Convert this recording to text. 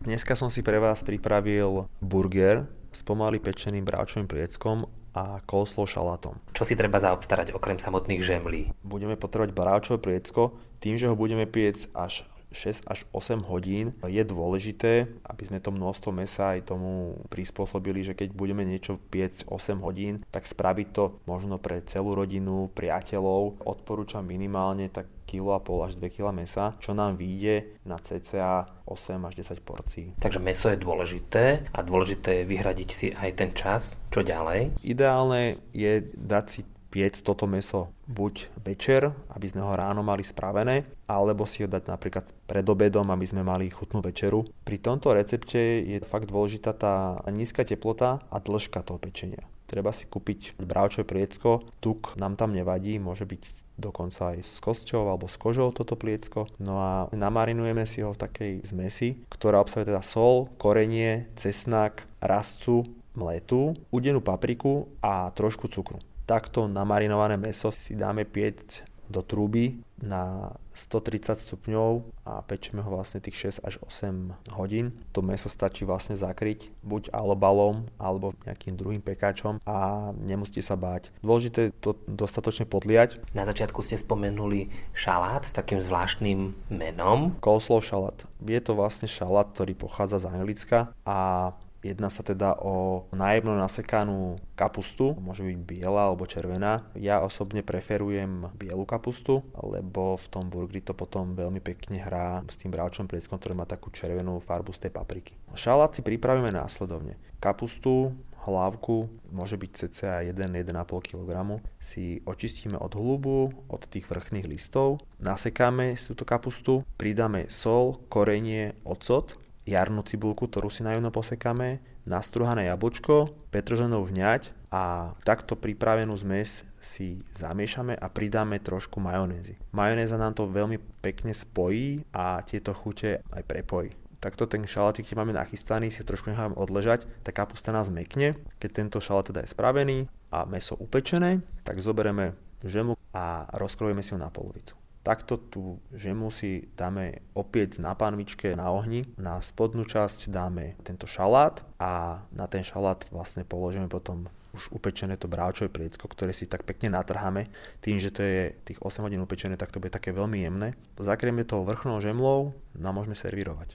Dneska som si pre vás pripravil burger s pomaly pečeným bravčovým plieckom a coleslaw šalátom. Čo si treba zaobstarať okrem samotných žemlí? Budeme potrebovať bravčové pliecko, tým, že ho budeme piecť až 6 až 8 hodín. Je dôležité, aby sme to množstvo mäsa aj tomu prispôsobili, že keď budeme niečo piecť 8 hodín, tak spraviť to možno pre celú rodinu, priateľov. Odporúčam minimálne tak 1,5 až 2 kg mäsa, čo nám vyjde na cca 8 až 10 porcií. Takže mäso je dôležité a dôležité je vyhradiť si aj ten čas. Čo ďalej? Ideálne je dať si piec toto mäso buď večer, aby sme ho ráno mali spravené, alebo si ho dať napríklad pred obedom, aby sme mali chutnú večeru. Pri tomto recepte je fakt dôležitá tá nízka teplota a dĺžka toho pečenia. Treba si kúpiť bravčové pliecko, tuk nám tam nevadí, môže byť dokonca aj s kosťou alebo s kožou toto pliecko. No a namarinujeme si ho v takej zmesi, ktorá obsahuje teda sol, korenie, cesnak, rastcu, mletú, udenú papriku a trošku cukru. Takto namarinované mäso si dáme piecť do trúby na 130 stupňov a pečeme ho vlastne tých 6 až 8 hodín. To mäso stačí vlastne zakryť buď alobalom alebo nejakým druhým pekáčom a nemusíte sa báť. Dôležité je to dostatočne podliať. Na začiatku ste spomenuli šalát s takým zvláštnym menom. Coleslaw šalát. Je to vlastne šalát, ktorý pochádza z Anglicka a jedná sa teda o nájemno nasekanú kapustu, môže byť biela alebo červená. Ja osobne preferujem bielu kapustu, lebo v tom burgeri to potom veľmi pekne hrá s tým bravčovým plieckom, ktorý má takú červenú farbu z tej papriky. Šalát si pripravíme následovne. Kapustu, hlavku, môže byť cca 1-1,5 kg, si očistíme od hlubu, od tých vrchných listov, nasekáme si túto kapustu, pridáme sol, korenie, ocot, jarnú cibulku, ktorú si najuno posekáme, nastruhané jablčko, petržlenovú vňať a takto pripravenú zmes si zamiešame a pridáme trošku majonézy. Majonéza nám to veľmi pekne spojí a tieto chute aj prepojí. Takto ten šalátik, keď máme nachystaný, si trošku necháme odležať, tá kapusta nás mekne. Keď tento šalát teda je spravený a mäso upečené, tak zoberieme žemu a rozkrojíme si ho na polovicu. Takto tú žemu si dáme opiec na panvičke na ohni. Na spodnú časť dáme tento šalát a na ten šalát vlastne položíme potom už upečené to bravčové pliecko, ktoré si tak pekne natrháme. Tým, že to je tých 8 hodín upečené, tak to bude také veľmi jemné. Zakrieme to vrchnou žemlou a môžeme servírovať.